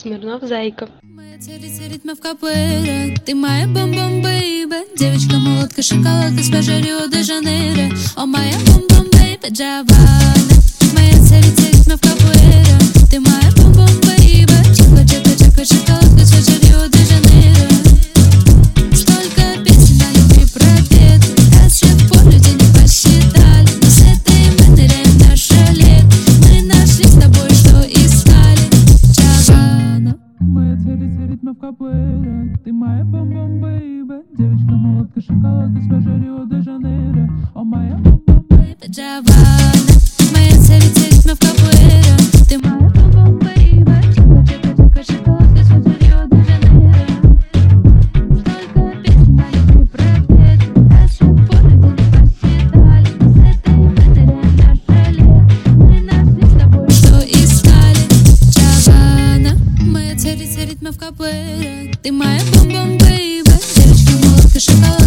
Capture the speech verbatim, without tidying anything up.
Смирнов Зайка. Моя царица ритмов капуэйра, ты моя бом-бом бейба. Девочка, молотка, шоколадка с пляжа Рио-де-Жанейро. О, моя бом-бом бейба, Джавана. Моя царица ритмов капуэйра, ты моя бом-бом бейба. Чикла, чикла, чикла, шоколадка с пляжа Рио-де-Жанейро. Столько песен о любви пропеты, до сих пор люди не посчитали. Но с этой мы ныряем в наше лето. Мы нашли с тобой, что искали. Джавана. Моя царица ритмов капуэйра, ты моя бом-бом бейба. Девочка, молотка, шоколадка с пляжа Рио-де-Жанейро. О, моя бом-бом бейба, Джавана. Моя царица ритмов капуэйра, ты моя бом-бом бейба. Чикла, чикла, чикла, шоколадка с пляжа Рио-де-Жанейро. Столько песен о любви пропеты, до сих пор люди не посчитали. Но с этой мы ныряем в наше лето. Мы нашли с тобой, что искали. Джавана. Моя царица ритмов капуэйра, ты моя бом-бом бейба. Девочка, молотка, шоколад.